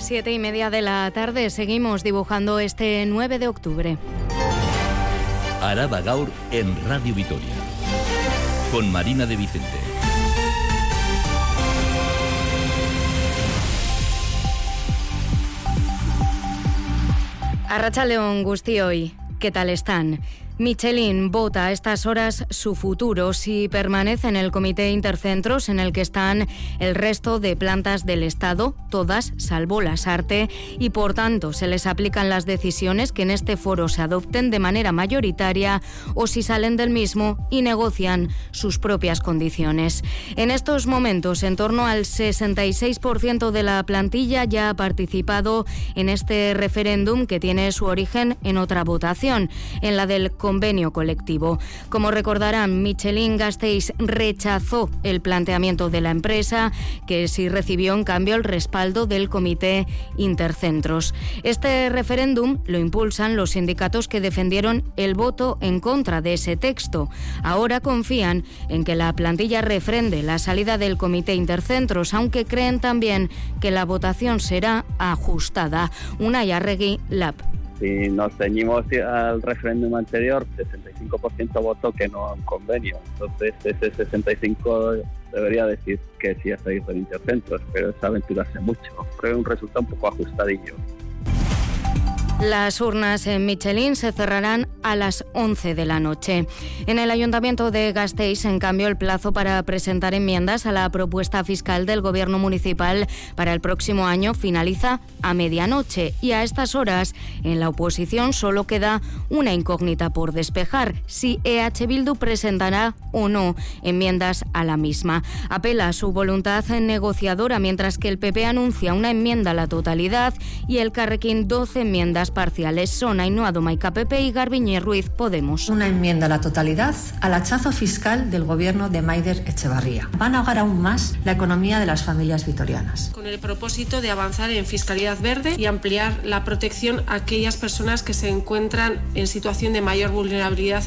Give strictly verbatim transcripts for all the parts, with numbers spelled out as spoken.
Siete y media de la tarde, seguimos dibujando este nueve de octubre. Araba Gaur en Radio Vitoria, con Marina de Vicente. Arratsaldeon guztioi, ¿qué tal están? Michelin vota a estas horas su futuro si permanece en el Comité Intercentros, en el que están el resto de plantas del Estado, todas salvo Lasarte, y por tanto se les aplican las decisiones que en este foro se adopten de manera mayoritaria, o si salen del mismo y negocian sus propias condiciones. En estos momentos, en torno al sesenta y seis por ciento de la plantilla ya ha participado en este referéndum, que tiene su origen en otra votación, en la del convenio colectivo. Como recordarán, Michelin-Gasteiz rechazó el planteamiento de la empresa, que sí recibió en cambio el respaldo del Comité Intercentros. Este referéndum lo impulsan los sindicatos que defendieron el voto en contra de ese texto. Ahora confían en que la plantilla refrende la salida del Comité Intercentros, aunque creen también que la votación será ajustada. Unai Arregui, Lab. Si nos ceñimos al referéndum anterior, sesenta y cinco por ciento votó que no a un convenio. Entonces ese sesenta y cinco por ciento debería decir que sí a seguir con Intercentros, pero es aventurarse mucho. Creo un resultado un poco ajustadillo. Las urnas en Michelin se cerrarán a las once de la noche. En el Ayuntamiento de Gasteiz, en cambio, el plazo para presentar enmiendas a la propuesta fiscal del Gobierno municipal para el próximo año finaliza a medianoche, y a estas horas en la oposición solo queda una incógnita por despejar: si E H Bildu presentará o no enmiendas a la misma. Apela a su voluntad negociadora, mientras que el P P anuncia una enmienda a la totalidad y el Carrequín doce enmiendas parciales. Son Ainhoa Domaica, P P, y Garbiñe Ruiz, Podemos. Una enmienda a la totalidad al hachazo fiscal del gobierno de Maider Echevarría. Van a ahogar aún más la economía de las familias vitorianas. Con el propósito de avanzar en fiscalidad verde y ampliar la protección a aquellas personas que se encuentran en situación de mayor vulnerabilidad.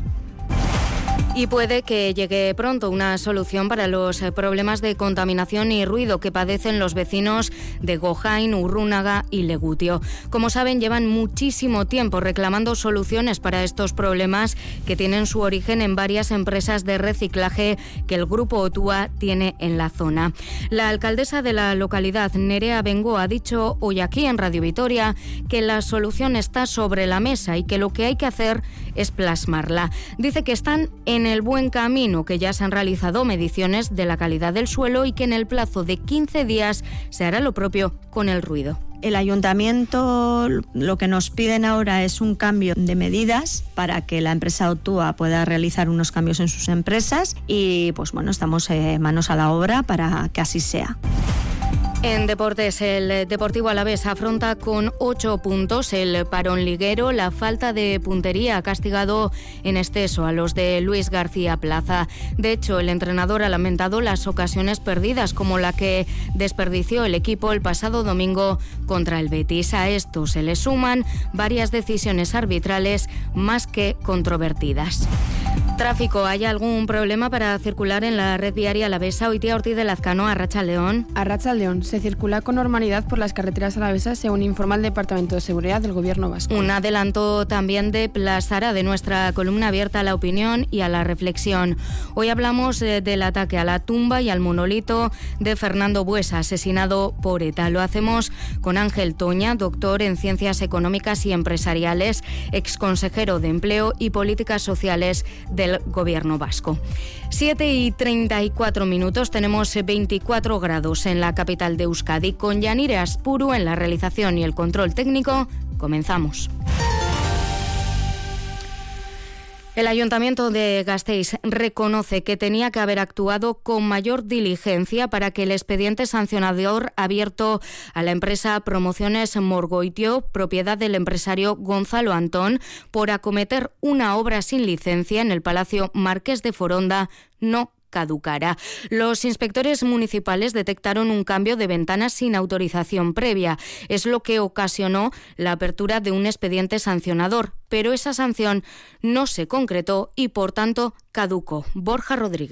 Y puede que llegue pronto una solución para los problemas de contaminación y ruido que padecen los vecinos de Gojain, Urrúnaga y Legutio. Como saben, llevan muchísimo tiempo reclamando soluciones para estos problemas, que tienen su origen en varias empresas de reciclaje que el grupo Otua tiene en la zona. La alcaldesa de la localidad, Nerea Bengo, ha dicho hoy aquí en Radio Vitoria que la solución está sobre la mesa y que lo que hay que hacer es plasmarla. Dice que están en el buen camino, que ya se han realizado mediciones de la calidad del suelo y que en el plazo de quince días se hará lo propio con el ruido. El ayuntamiento lo que nos piden ahora es un cambio de medidas para que la empresa Otua pueda realizar unos cambios en sus empresas, y pues bueno, estamos eh, manos a la obra para que así sea. En deportes, el Deportivo Alavés afronta con ocho puntos el parón liguero. La falta de puntería ha castigado en exceso a los de Luis García Plaza. De hecho, el entrenador ha lamentado las ocasiones perdidas, como la que desperdició el equipo el pasado domingo contra el Betis. A esto se le suman varias decisiones arbitrales más que controvertidas. Tráfico. ¿Hay algún problema para circular en la red viaria alavesa? Oitia Ortiz de Lazcano, Arratsaldeon. Arratsaldeon. Se circula con normalidad por las carreteras alavesas, según informa el Departamento de Seguridad del Gobierno vasco. Un adelanto también de Plazara, de nuestra columna abierta a la opinión y a la reflexión. Hoy hablamos eh, del ataque a la tumba y al monolito de Fernando Buesa, asesinado por ETA. Lo hacemos con Ángel Toña, doctor en Ciencias Económicas y Empresariales, exconsejero de Empleo y Políticas Sociales del Gobierno vasco. siete y treinta y cuatro minutos, tenemos veinticuatro grados en la capital de Euskadi. Con Yanire Aspuru en la realización y el control técnico, comenzamos. El Ayuntamiento de Gasteiz reconoce que tenía que haber actuado con mayor diligencia para que el expediente sancionador abierto a la empresa Promociones Morgoitio, propiedad del empresario Gonzalo Antón, por acometer una obra sin licencia en el Palacio Marqués de Foronda, no caducara. Los inspectores municipales detectaron un cambio de ventanas sin autorización previa. Es lo que ocasionó la apertura de un expediente sancionador, pero esa sanción no se concretó y, por tanto, caducó. Borja Rodríguez.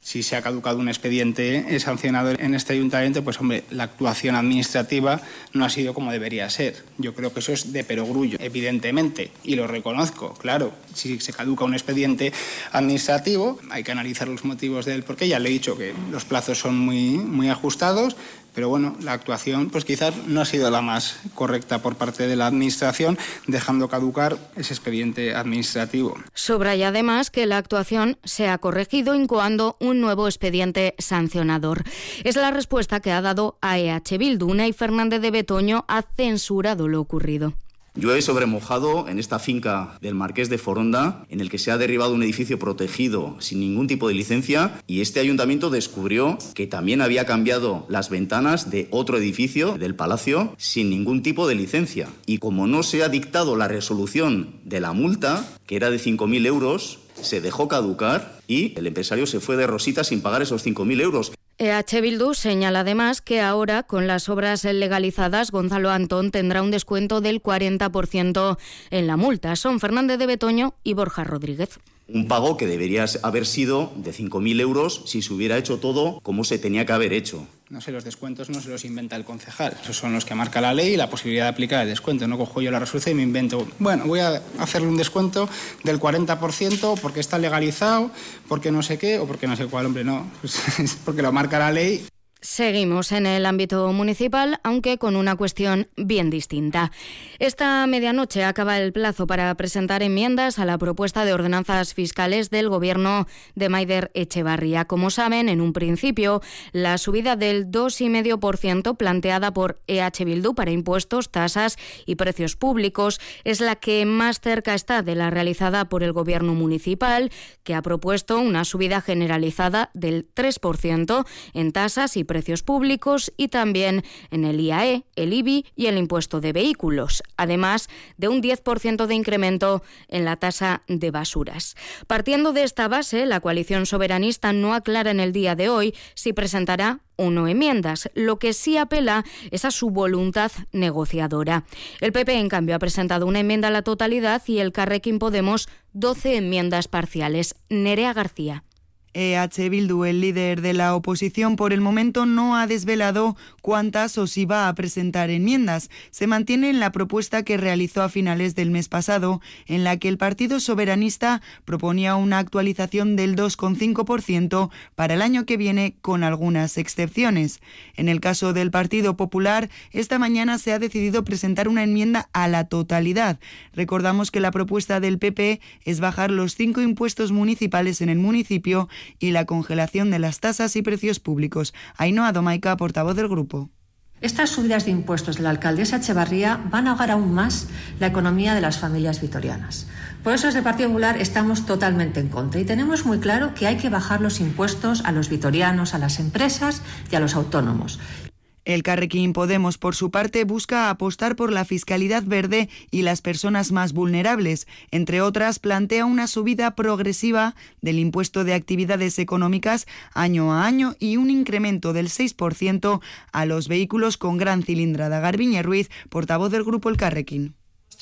Si se ha caducado un expediente sancionador en este ayuntamiento, pues hombre, la actuación administrativa no ha sido como debería ser. Yo creo que eso es de perogrullo, evidentemente, y lo reconozco, claro. Si se caduca un expediente administrativo, hay que analizar los motivos del porqué. Ya le he dicho que los plazos son muy, muy ajustados, pero bueno, la actuación pues quizás no ha sido la más correcta por parte de la Administración, dejando caducar ese expediente administrativo. Subraya además que la actuación se ha corregido incoando un nuevo expediente sancionador. Es la respuesta que ha dado a E H Bildu. Unai Fernández de Betoño ha censurado lo ocurrido. Llueve sobre mojado en esta finca del Marqués de Foronda, en el que se ha derribado un edificio protegido sin ningún tipo de licencia, y este ayuntamiento descubrió que también había cambiado las ventanas de otro edificio del Palacio sin ningún tipo de licencia. Y como no se ha dictado la resolución de la multa, que era de cinco mil euros, se dejó caducar y el empresario se fue de rosita sin pagar esos cinco mil euros. E H Bildu señala además que ahora, con las obras legalizadas, Gonzalo Antón tendrá un descuento del cuarenta por ciento en la multa. Son Fernández de Betoño y Borja Rodríguez. Un pago que debería haber sido de cinco mil euros si se hubiera hecho todo como se tenía que haber hecho. No sé, los descuentos no se los inventa el concejal. Esos son los que marca la ley y la posibilidad de aplicar el descuento. No cojo yo la resolución y me invento, bueno, voy a hacerle un descuento del cuarenta por ciento porque está legalizado, porque no sé qué, o porque no sé cuál, hombre, no. Pues porque lo marca la ley. Seguimos en el ámbito municipal, aunque con una cuestión bien distinta. Esta medianoche acaba el plazo para presentar enmiendas a la propuesta de ordenanzas fiscales del Gobierno de Maider Etxebarria. Como saben, en un principio, la subida del dos coma cinco por ciento planteada por E H Bildu para impuestos, tasas y precios públicos es la que más cerca está de la realizada por el Gobierno municipal, que ha propuesto una subida generalizada del tres por ciento en tasas y precios públicos y también en el I A E, el I B I y el impuesto de vehículos, además de un diez por ciento de incremento en la tasa de basuras. Partiendo de esta base, la coalición soberanista no aclara en el día de hoy si presentará o no enmiendas. Lo que sí apela es a su voluntad negociadora. El P P, en cambio, ha presentado una enmienda a la totalidad y el Carrequín Podemos doce enmiendas parciales. Nerea García. E H Bildu, el líder de la oposición, por el momento no ha desvelado cuántas o si va a presentar enmiendas. Se mantiene en la propuesta que realizó a finales del mes pasado, en la que el Partido Soberanista proponía una actualización del dos coma cinco por ciento para el año que viene, con algunas excepciones. En el caso del Partido Popular, esta mañana se ha decidido presentar una enmienda a la totalidad. Recordamos que la propuesta del P P es bajar los cinco impuestos municipales en el municipio y la congelación de las tasas y precios públicos. Ainhoa Domaica, portavoz del grupo. Estas subidas de impuestos de la alcaldesa Etxebarria van a ahogar aún más la economía de las familias vitorianas. Por eso desde el Partido Popular estamos totalmente en contra y tenemos muy claro que hay que bajar los impuestos a los vitorianos, a las empresas y a los autónomos. El Carrequín Podemos, por su parte, busca apostar por la fiscalidad verde y las personas más vulnerables. Entre otras, plantea una subida progresiva del impuesto de actividades económicas año a año y un incremento del seis por ciento a los vehículos con gran cilindrada. Garbiñe Ruiz, portavoz del grupo El Carrequín.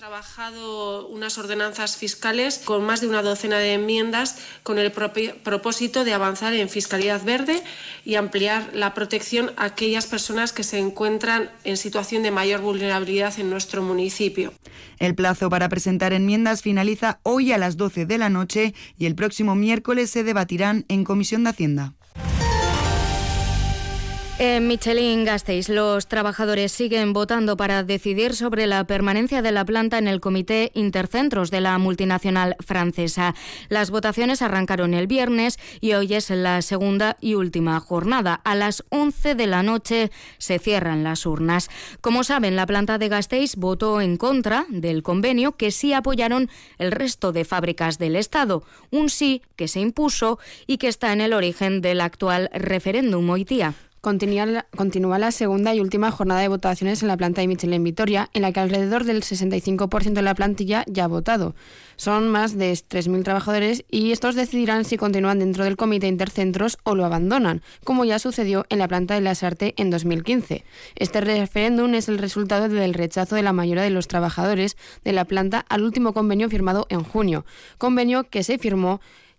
Trabajado unas ordenanzas fiscales con más de una docena de enmiendas con el propósito de avanzar en fiscalidad verde y ampliar la protección a aquellas personas que se encuentran en situación de mayor vulnerabilidad en nuestro municipio. El plazo para presentar enmiendas finaliza hoy a las doce de la noche y el próximo miércoles se debatirán en Comisión de Hacienda. En Michelin-Gasteiz, los trabajadores siguen votando para decidir sobre la permanencia de la planta en el Comité Intercentros de la multinacional francesa. Las votaciones arrancaron el viernes y hoy es la segunda y última jornada. A las once de la noche se cierran las urnas. Como saben, la planta de Gasteiz votó en contra del convenio, que sí apoyaron el resto de fábricas del Estado. Un sí que se impuso y que está en el origen del actual referéndum hoy día. Continúa, continúa la segunda y última jornada de votaciones en la planta de Michelin Vitoria, en la que alrededor del sesenta y cinco por ciento de la plantilla ya ha votado. Son más de tres mil trabajadores y estos decidirán si continúan dentro del Comité Intercentros o lo abandonan, como ya sucedió en la planta de Lasarte en dos mil quince. Este referéndum es el resultado del rechazo de la mayoría de los trabajadores de la planta al último convenio firmado en junio, convenio que se firmó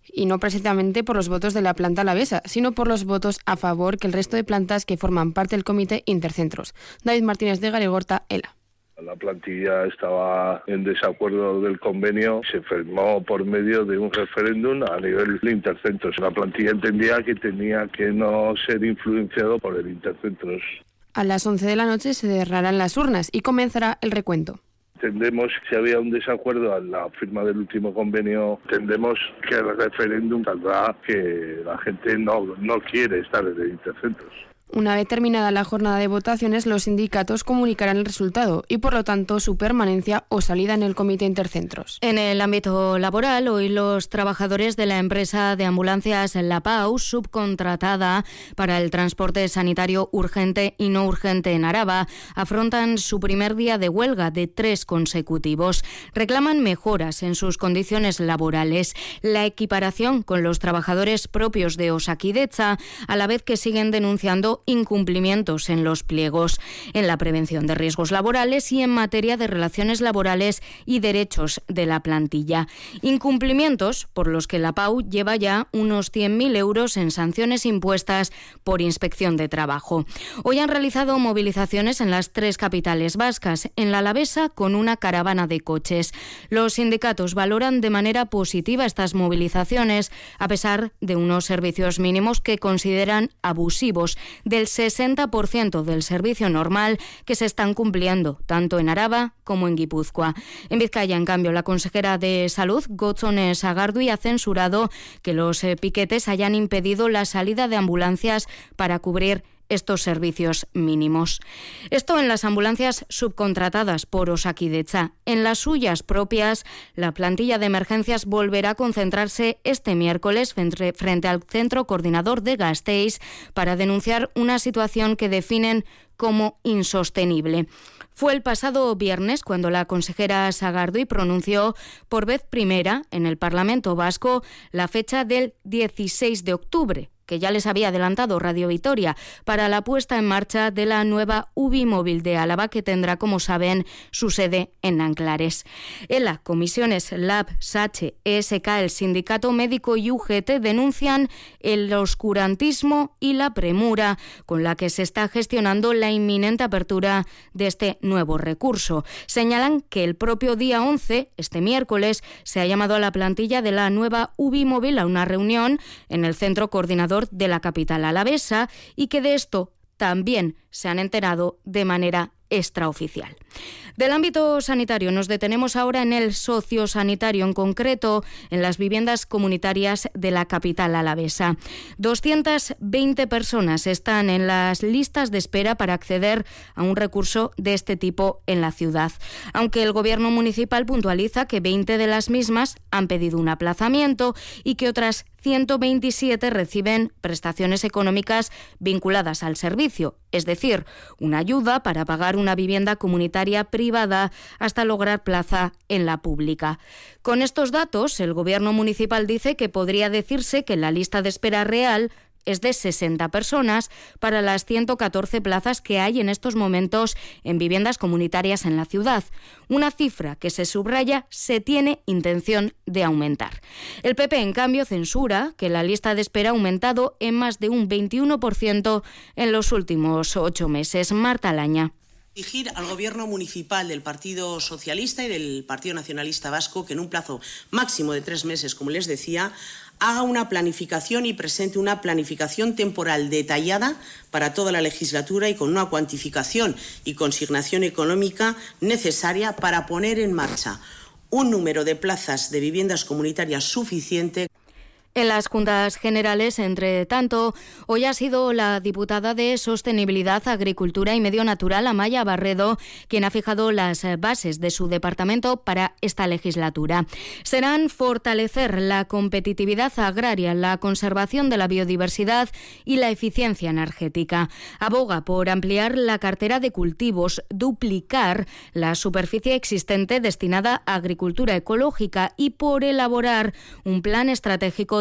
y no precisamente por los votos de la planta alavesa, sino por los votos a favor que el resto de plantas que forman parte del comité Intercentros. David Martínez de Garegorta, ELA. La plantilla estaba en desacuerdo del convenio, se firmó por medio de un referéndum a nivel de Intercentros. La plantilla entendía que tenía que no ser influenciado por el Intercentros. A las once de la noche se cerrarán las urnas y comenzará el recuento. Entendemos que si había un desacuerdo a la firma del último convenio, entendemos que el referéndum saldrá que la gente no, no quiere estar en el Intercentros. Una vez terminada la jornada de votaciones, los sindicatos comunicarán el resultado y, por lo tanto, su permanencia o salida en el comité Intercentros. En el ámbito laboral, hoy los trabajadores de la empresa de ambulancias La Pau, subcontratada para el transporte sanitario urgente y no urgente en Araba, afrontan su primer día de huelga de tres consecutivos. Reclaman mejoras en sus condiciones laborales, la equiparación con los trabajadores propios de Osakidetza, a la vez que siguen denunciando incumplimientos en los pliegos, en la prevención de riesgos laborales y en materia de relaciones laborales y derechos de la plantilla. Incumplimientos por los que la Pau lleva ya unos cien mil euros en sanciones impuestas por inspección de trabajo. Hoy han realizado movilizaciones en las tres capitales vascas, en la alavesa con una caravana de coches. Los sindicatos valoran de manera positiva estas movilizaciones, a pesar de unos servicios mínimos que consideran abusivos, del sesenta por ciento del servicio normal que se están cumpliendo, tanto en Araba como en Guipúzcoa. En Vizcaya, en cambio, la consejera de Salud, Gotzone Sagardui, ha censurado que los eh, piquetes hayan impedido la salida de ambulancias para cubrir estos servicios mínimos. Esto en las ambulancias subcontratadas por Osakidetza. En las suyas propias, la plantilla de emergencias volverá a concentrarse este miércoles frente al Centro Coordinador de Gasteiz para denunciar una situación que definen como insostenible. Fue el pasado viernes cuando la consejera Sagardui pronunció por vez primera en el Parlamento Vasco la fecha del dieciséis de octubre, que ya les había adelantado Radio Vitoria, para la puesta en marcha de la nueva U B I móvil de Álava, que tendrá, como saben, su sede en Nanclares. ELA, Comisiones, Lab, SACHE, E S K, el Sindicato Médico y U G T denuncian el oscurantismo y la premura con la que se está gestionando la inminente apertura de este nuevo recurso. Señalan que el propio día once, este miércoles, se ha llamado a la plantilla de la nueva U B I móvil a una reunión en el Centro Coordinador de la capital alavesa y que de esto también se han enterado de manera extraoficial. Del ámbito sanitario nos detenemos ahora en el sociosanitario, en concreto en las viviendas comunitarias de la capital alavesa. doscientas veinte personas están en las listas de espera para acceder a un recurso de este tipo en la ciudad, aunque el gobierno municipal puntualiza que veinte de las mismas han pedido un aplazamiento y que otras ciento veintisiete reciben prestaciones económicas vinculadas al servicio, es decir, una ayuda para pagar una vivienda comunitaria privada hasta lograr plaza en la pública. Con estos datos, el gobierno municipal dice que podría decirse que la lista de espera real es de sesenta personas para las ciento catorce plazas que hay en estos momentos en viviendas comunitarias en la ciudad. Una cifra que, se subraya, se tiene intención de aumentar. El P P, en cambio, censura que la lista de espera ha aumentado en más de un veintiuno por ciento en los últimos ocho meses. Marta Laña. Exigir al Gobierno municipal del Partido Socialista y del Partido Nacionalista Vasco que en un plazo máximo de tres meses, como les decía, haga una planificación y presente una planificación temporal detallada para toda la legislatura y con una cuantificación y consignación económica necesaria para poner en marcha un número de plazas de viviendas comunitarias suficiente. En las Juntas Generales, entre tanto, hoy ha sido la diputada de Sostenibilidad, Agricultura y Medio Natural, Amaya Barredo, quien ha fijado las bases de su departamento para esta legislatura. Serán fortalecer la competitividad agraria, la conservación de la biodiversidad y la eficiencia energética. Aboga por ampliar la cartera de cultivos, duplicar la superficie existente destinada a agricultura ecológica y por elaborar un plan estratégico de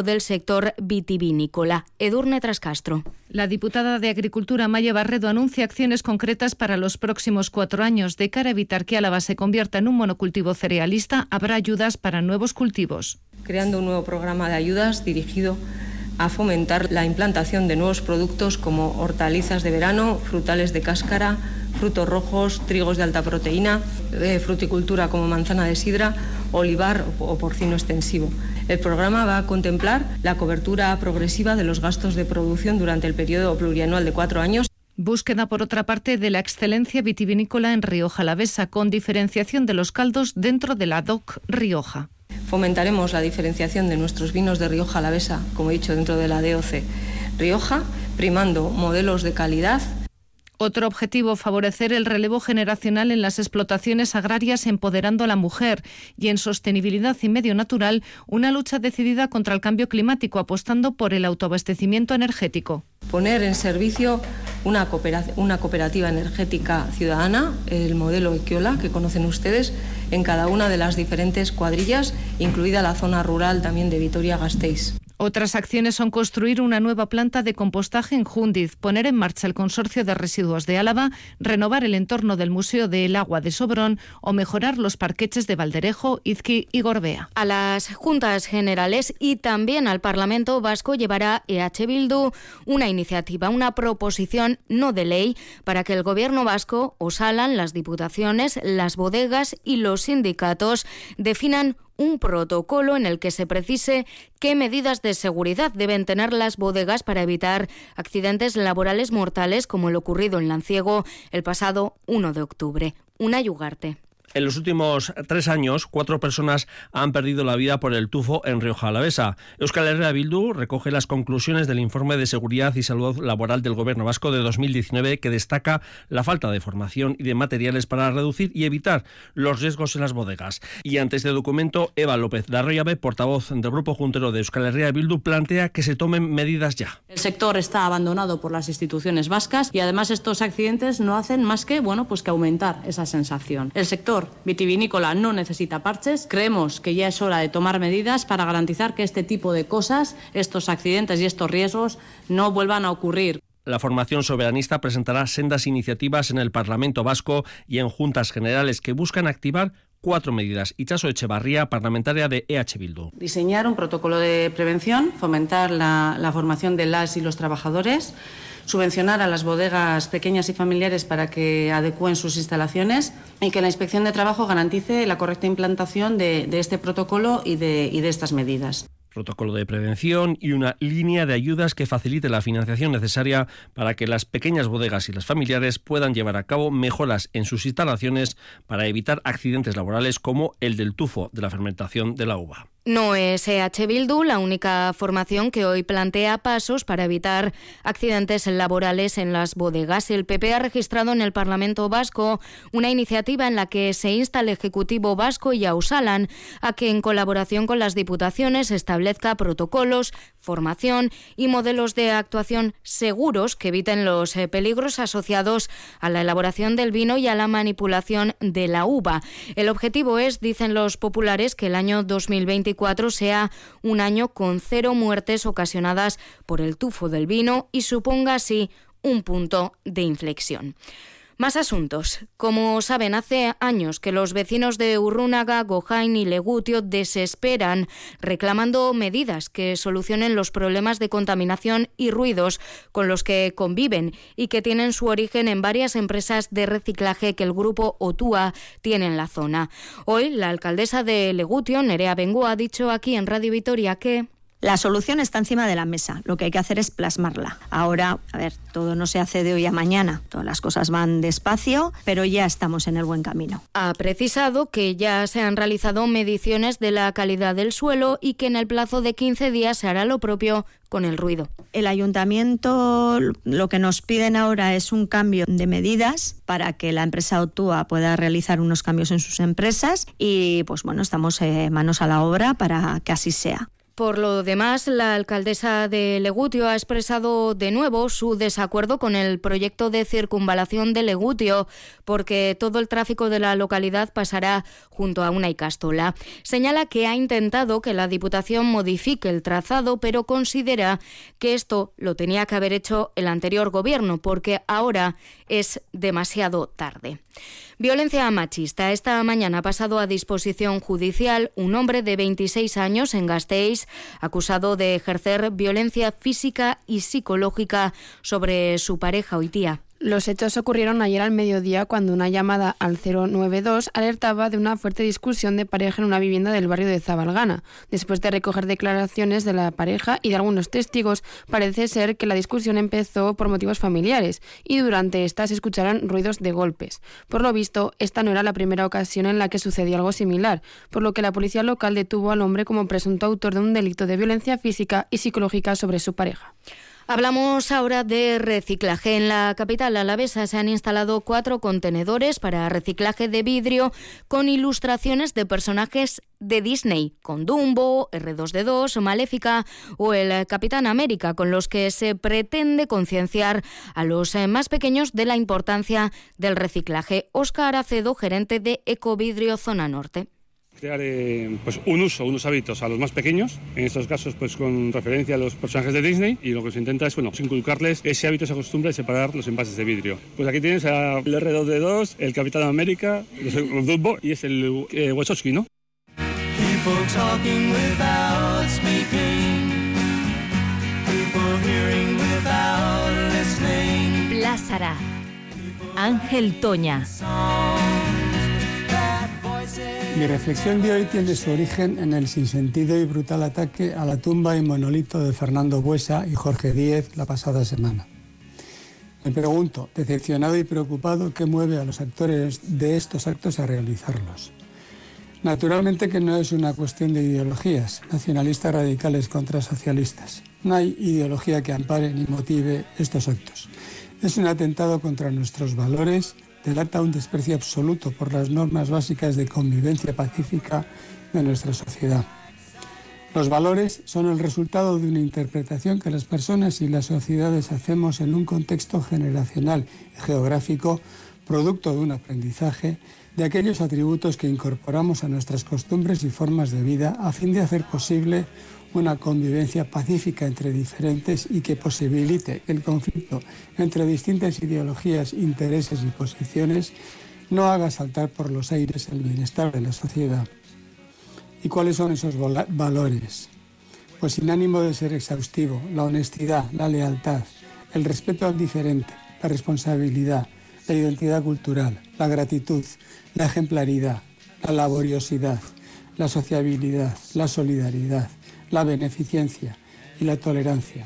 del sector vitivinícola. Edurne Trascastro. La diputada de Agricultura, Maya Barredo, anuncia acciones concretas para los próximos cuatro años. De cara a evitar que Álava se convierta en un monocultivo cerealista, habrá ayudas para nuevos cultivos. Creando un nuevo programa de ayudas dirigido a fomentar la implantación de nuevos productos como hortalizas de verano, frutales de cáscara, frutos rojos, trigos de alta proteína, eh, fruticultura como manzana de sidra, olivar o porcino extensivo. El programa va a contemplar la cobertura progresiva de los gastos de producción durante el periodo plurianual de cuatro años. Búsqueda, por otra parte, de la excelencia vitivinícola en Rioja Alavesa, con diferenciación de los caldos dentro de la D O C Rioja. Fomentaremos la diferenciación de nuestros vinos de Rioja Alavesa, como he dicho, dentro de la D O C Rioja, primando modelos de calidad. Otro objetivo, favorecer el relevo generacional en las explotaciones agrarias, empoderando a la mujer, y en sostenibilidad y medio natural, una lucha decidida contra el cambio climático, apostando por el autoabastecimiento energético. Poner en servicio una cooperativa, una cooperativa energética ciudadana, el modelo Equiola, que conocen ustedes, en cada una de las diferentes cuadrillas, incluida la zona rural también de Vitoria-Gasteiz. Otras acciones son construir una nueva planta de compostaje en Júndiz, poner en marcha el Consorcio de Residuos de Álava, renovar el entorno del Museo del Agua de Sobrón o mejorar los parqueches de Valderejo, Izqui y Gorbea. A las Juntas Generales y también al Parlamento Vasco llevará E H Bildu una iniciativa, una proposición no de ley para que el Gobierno vasco, Osalan, las diputaciones, las bodegas y los sindicatos definan un protocolo en el que se precise qué medidas de seguridad deben tener las bodegas para evitar accidentes laborales mortales como el ocurrido en Lanciego el pasado uno de octubre. Una Ugarte. En los últimos tres años, cuatro personas han perdido la vida por el tufo en Rioja Alavesa. Euskal Herria Bildu recoge las conclusiones del informe de seguridad y salud laboral del Gobierno vasco de dos mil diecinueve, que destaca la falta de formación y de materiales para reducir y evitar los riesgos en las bodegas. Y ante este documento, Eva López de Arroyabe, portavoz del Grupo Juntero de Euskal Herria Bildu, plantea que se tomen medidas ya. El sector está abandonado por las instituciones vascas y además estos accidentes no hacen más que, bueno, pues que aumentar esa sensación. El sector vitivinícola no necesita parches. Creemos que ya es hora de tomar medidas para garantizar que este tipo de cosas, estos accidentes y estos riesgos no vuelvan a ocurrir. La formación soberanista presentará sendas iniciativas en el Parlamento vasco y en Juntas Generales que buscan activar cuatro medidas. Itxaso Echevarría, parlamentaria de E H Bildu. Diseñar un protocolo de prevención, fomentar la, la formación de las y los trabajadores, subvencionar a las bodegas pequeñas y familiares para que adecúen sus instalaciones y que la Inspección de Trabajo garantice la correcta implantación de, de este protocolo y de, y de estas medidas. Protocolo de prevención y una línea de ayudas que facilite la financiación necesaria para que las pequeñas bodegas y las familiares puedan llevar a cabo mejoras en sus instalaciones para evitar accidentes laborales como el del tufo de la fermentación de la uva. No es E H Bildu la única formación que hoy plantea pasos para evitar accidentes laborales en las bodegas. El P P ha registrado en el Parlamento vasco una iniciativa en la que se insta al Ejecutivo vasco y a Osalan a que, en colaboración con las diputaciones, establezca protocolos, formación y modelos de actuación seguros que eviten los peligros asociados a la elaboración del vino y a la manipulación de la uva. El objetivo es, dicen los populares, que el año dos mil veinticuatro sea un año con cero muertes ocasionadas por el tufo del vino y suponga así un punto de inflexión. Más asuntos. Como saben, hace años que los vecinos de Urrunaga, Gojain y Legutio desesperan reclamando medidas que solucionen los problemas de contaminación y ruidos con los que conviven y que tienen su origen en varias empresas de reciclaje que el grupo Otua tiene en la zona. Hoy, la alcaldesa de Legutio, Nerea Bengoa, ha dicho aquí en Radio Vitoria que la solución está encima de la mesa, lo que hay que hacer es plasmarla. Ahora, a ver, todo no se hace de hoy a mañana, todas las cosas van despacio, pero ya estamos en el buen camino. Ha precisado que ya se han realizado mediciones de la calidad del suelo y que en el plazo de quince días se hará lo propio con el ruido. El ayuntamiento lo que nos piden ahora es un cambio de medidas para que la empresa Otua pueda realizar unos cambios en sus empresas y, pues bueno, estamos eh, manos a la obra para que así sea. Por lo demás, la alcaldesa de Legutio ha expresado de nuevo su desacuerdo con el proyecto de circunvalación de Legutio, porque todo el tráfico de la localidad pasará junto a una ikastola. Señala que ha intentado que la Diputación modifique el trazado, pero considera que esto lo tenía que haber hecho el anterior gobierno, porque ahora es demasiado tarde. Violencia machista. Esta mañana ha pasado a disposición judicial un hombre de veintiséis años en Gasteiz, acusado de ejercer violencia física y psicológica sobre su pareja Oitía. Los hechos ocurrieron ayer al mediodía cuando una llamada al cero nueve dos alertaba de una fuerte discusión de pareja en una vivienda del barrio de Zabalgana. Después de recoger declaraciones de la pareja y de algunos testigos, parece ser que la discusión empezó por motivos familiares y durante esta se escucharon ruidos de golpes. Por lo visto, esta no era la primera ocasión en la que sucedió algo similar, por lo que la policía local detuvo al hombre como presunto autor de un delito de violencia física y psicológica sobre su pareja. Hablamos ahora de reciclaje. En la capital alavesa se han instalado cuatro contenedores para reciclaje de vidrio con ilustraciones de personajes de Disney, con Dumbo, erre dos de dos, Maléfica o el Capitán América, con los que se pretende concienciar a los más pequeños de la importancia del reciclaje. Óscar Acedo, gerente de Ecovidrio Zona Norte. Crear eh, pues un uso, unos hábitos a los más pequeños, en estos casos pues con referencia a los personajes de Disney, y lo que se intenta es bueno, inculcarles ese hábito, esa costumbre de separar los envases de vidrio. Pues aquí tienes el erre dos de dos, el Capitán América, el Dumbo y es el eh, Wachowski, ¿no? Lázara, Ángel Toña. Mi reflexión de hoy tiene su origen en el sinsentido y brutal ataque a la tumba y monolito de Fernando Buesa y Jorge Díez la pasada semana. Me pregunto, decepcionado y preocupado, ¿qué mueve a los actores de estos actos a realizarlos? Naturalmente que no es una cuestión de ideologías, nacionalistas radicales contra socialistas. No hay ideología que ampare ni motive estos actos. Es un atentado contra nuestros valores, delata un desprecio absoluto por las normas básicas de convivencia pacífica de nuestra sociedad. Los valores son el resultado de una interpretación que las personas y las sociedades hacemos en un contexto generacional y geográfico, producto de un aprendizaje de aquellos atributos que incorporamos a nuestras costumbres y formas de vida a fin de hacer posible una convivencia pacífica entre diferentes y que posibilite que el conflicto entre distintas ideologías, intereses y posiciones no haga saltar por los aires el bienestar de la sociedad. ¿Y cuáles son esos valores? Pues sin ánimo de ser exhaustivo, la honestidad, la lealtad, el respeto al diferente, la responsabilidad, la identidad cultural, la gratitud, la ejemplaridad, la laboriosidad, la sociabilidad, la solidaridad, la beneficencia y la tolerancia.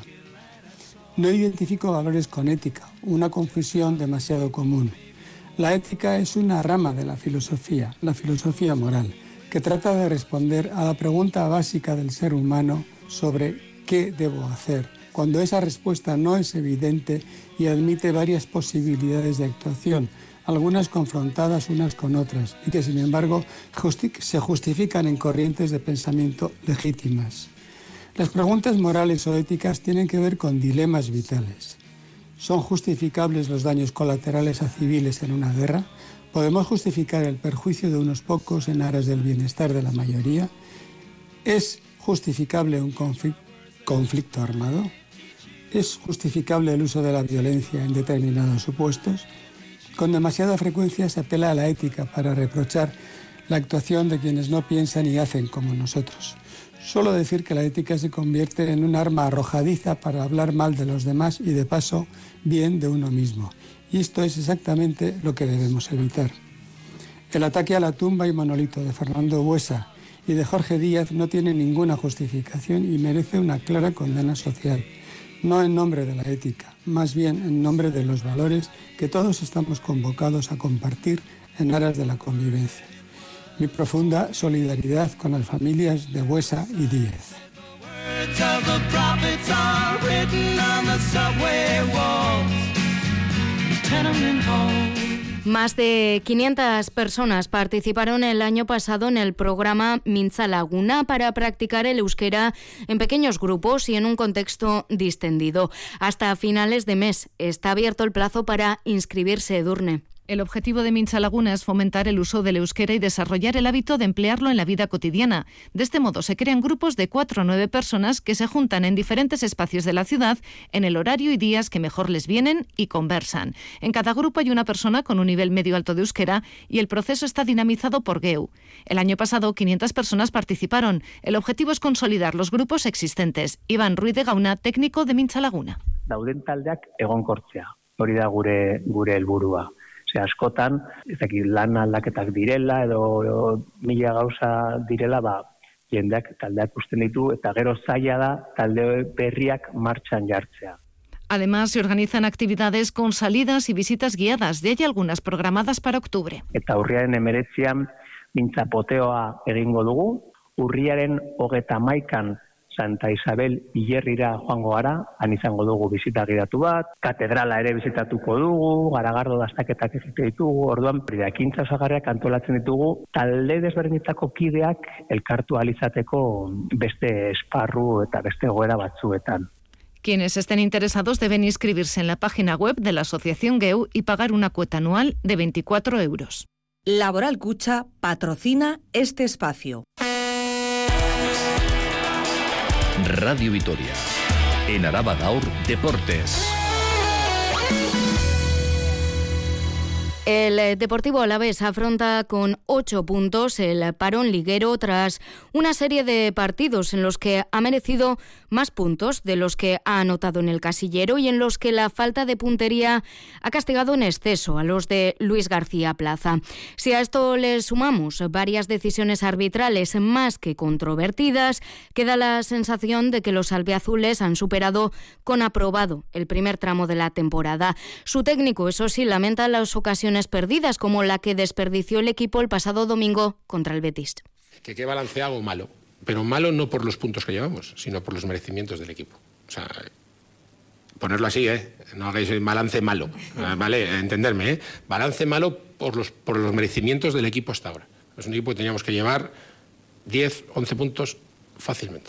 No identifico valores con ética, una confusión demasiado común. La ética es una rama de la filosofía, la filosofía moral, que trata de responder a la pregunta básica del ser humano sobre ¿qué debo hacer?, cuando esa respuesta no es evidente y admite varias posibilidades de actuación, algunas confrontadas unas con otras, y que sin embargo justi- se justifican en corrientes de pensamiento legítimas. Las preguntas morales o éticas tienen que ver con dilemas vitales. ¿Son justificables los daños colaterales a civiles en una guerra? ¿Podemos justificar el perjuicio de unos pocos en aras del bienestar de la mayoría? ¿Es justificable un conflicto, conflicto armado? ¿Es justificable el uso de la violencia en determinados supuestos? Con demasiada frecuencia se apela a la ética para reprochar la actuación de quienes no piensan y hacen como nosotros. Solo decir que la ética se convierte en un arma arrojadiza para hablar mal de los demás y, de paso, bien de uno mismo. Y esto es exactamente lo que debemos evitar. El ataque a la tumba y monolito de Fernando Buesa y de Jorge Díaz no tiene ninguna justificación y merece una clara condena social. No en nombre de la ética, más bien en nombre de los valores que todos estamos convocados a compartir en aras de la convivencia. Mi profunda solidaridad con las familias de Buesa y Díez. Más de quinientas personas participaron el año pasado en el programa Mintza Laguna para practicar el euskera en pequeños grupos y en un contexto distendido. Hasta finales de mes está abierto el plazo para inscribirse, Edurne. El objetivo de Mintza Laguna es fomentar el uso del euskera y desarrollar el hábito de emplearlo en la vida cotidiana. De este modo se crean grupos de cuatro a nueve personas que se juntan en diferentes espacios de la ciudad en el horario y días que mejor les vienen y conversan. En cada grupo hay una persona con un nivel medio alto de euskera y el proceso está dinamizado por G E U. El año pasado quinientas personas participaron. El objetivo es consolidar los grupos existentes. Iván Ruiz de Gauna, técnico de Mintza Laguna. Dauden taldeak egonkortzea. Hori da gure gure helburua. Askotan, ez dakit lan aldaketak direla edo, edo mila gauza direla, ba, jendeak taldeak usten ditu eta gero zaila da talde berriak martxan jartzea. Además, se organizan actividades con salidas y visitas guiadas. De ahí algunas programadas para octubre. Eta urriaren emeretzian mintza poteoa egingo dugu, urriaren hogeta maikan Santa Isabel Ilerrira joango gara, han izango dugu bizita gidatu bat, katedrala ere bizitatuko dugu, garagardo daztaketak egite ditugu, orduan ekintza osagarriak antolatzen ditugu, talde desberdinetako kideak elkartu ahal izateko beste esparru eta beste egoera batzuetan. Quienes estén interesados deben inscribirse en la página web de la Asociación G E U y pagar una cuota anual de veinticuatro euros. Laboral Cucha patrocina este espacio. Radio Vitoria. En Araba Gaur, Deportes. El Deportivo Alavés afronta con ocho puntos el parón liguero tras una serie de partidos en los que ha merecido más puntos de los que ha anotado en el casillero y en los que la falta de puntería ha castigado en exceso a los de Luis García Plaza. Si a esto le sumamos varias decisiones arbitrales más que controvertidas, queda la sensación de que los albiazules han superado con aprobado el primer tramo de la temporada. Su técnico, eso sí, lamenta las ocasiones perdidas, como la que desperdició el equipo el pasado domingo contra el Betis. Que qué balance hago malo, pero malo no por los puntos que llevamos, sino por los merecimientos del equipo. O sea, ponerlo así, ¿eh? No hagáis balance malo, ¿vale? Entenderme, ¿eh? Balance malo por los, por los merecimientos del equipo hasta ahora. Es un equipo que teníamos que llevar diez, once puntos fácilmente.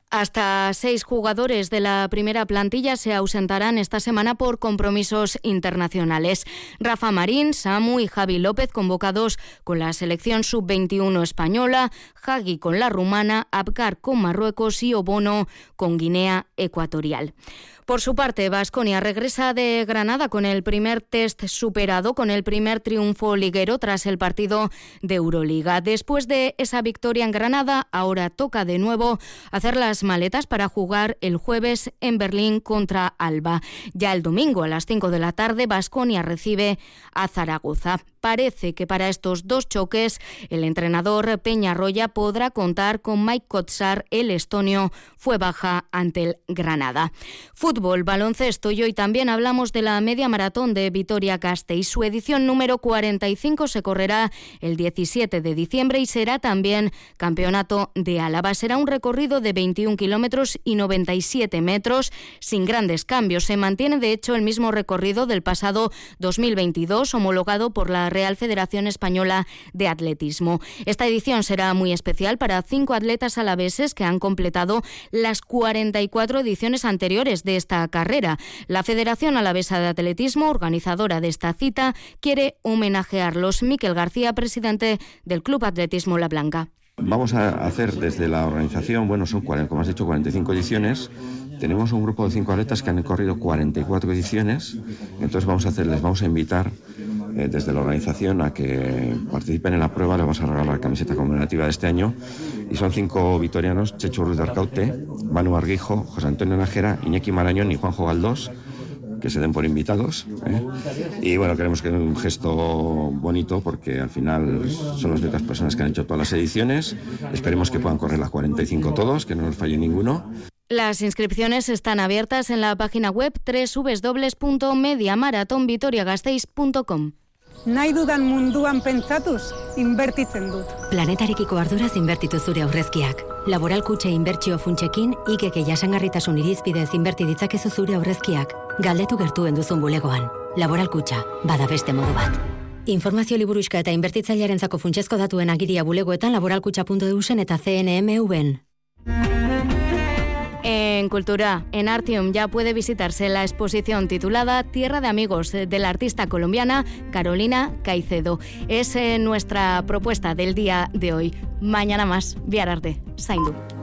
Hasta seis jugadores de la primera plantilla se ausentarán esta semana por compromisos internacionales. Rafa Marín, Samu y Javi López convocados con la selección sub veintiuno española, Hagi con la rumana, Abkar con Marruecos y Obono con Guinea Ecuatorial. Por su parte, Baskonia regresa de Granada con el primer test superado, con el primer triunfo liguero tras el partido de Euroliga. Después de esa victoria en Granada, ahora toca de nuevo hacer las maletas para jugar el jueves en Berlín contra Alba. Ya el domingo a las cinco de la tarde, Baskonia recibe a Zaragoza. Parece que para estos dos choques el entrenador Peñarroya podrá contar con Mike Kotsar, el estonio, fue baja ante el Granada. Fútbol, baloncesto y hoy también hablamos de la media maratón de Vitoria-Gasteiz. Su edición número cuarenta y cinco se correrá el diecisiete de diciembre y será también campeonato de Álava. Será un recorrido de veintiún kilómetros y noventa y siete metros sin grandes cambios. Se mantiene de hecho el mismo recorrido del pasado dos mil veintidós, homologado por la Real Federación Española de Atletismo. Esta edición será muy especial para cinco atletas alaveses que han completado las cuarenta y cuatro ediciones anteriores de esta carrera. La Federación Alavesa de Atletismo, organizadora de esta cita, quiere homenajearlos. Miquel García, presidente del Club Atletismo La Blanca. Vamos a hacer desde la organización, bueno, son, como has dicho, cuarenta y cinco ediciones. Tenemos un grupo de cinco atletas que han corrido cuarenta y cuatro ediciones. Entonces vamos a hacer, les vamos a invitar eh, desde la organización a que participen en la prueba. Les vamos a regalar la camiseta conmemorativa de este año. Y son cinco vitorianos: Chechu Ruiz de Arcaute, Manu Arguijo, José Antonio Nájera, Iñaki Marañón y Juanjo Galdós, que se den por invitados, ¿eh? Y bueno, queremos que es un gesto bonito porque al final son las únicas personas que han hecho todas las ediciones. Esperemos que puedan correr las cuarenta y cinco todos, que no nos falle ninguno. Las inscripciones están abiertas en la página web doble u doble u doble u punto media maraton vitoria gasteiz punto com. Nahi dudan munduan pentsatuz, inbertitzen dut. Planetarekiko arduraz inbertitu zure aurrezkiak. Laboral Kutxa inbertsio funtsekin, ikeke jasangarritasun irizpidez inberti ditzakezu zure aurrezkiak. Galdetu gertuen duzun bulegoan. Laboral Kutxa, bada beste modu bat. Informazio liburuxka eta inbertitzailearentzako funtsezko datuen agiria bulegoetan laboralkutxa puntu eusen eta C N M V-en. En Cultura, en Artium ya puede visitarse la exposición titulada Tierra de Amigos de la artista colombiana Carolina Caicedo. Es eh, nuestra propuesta del día de hoy. Mañana más. Bihar arte. Zaindu.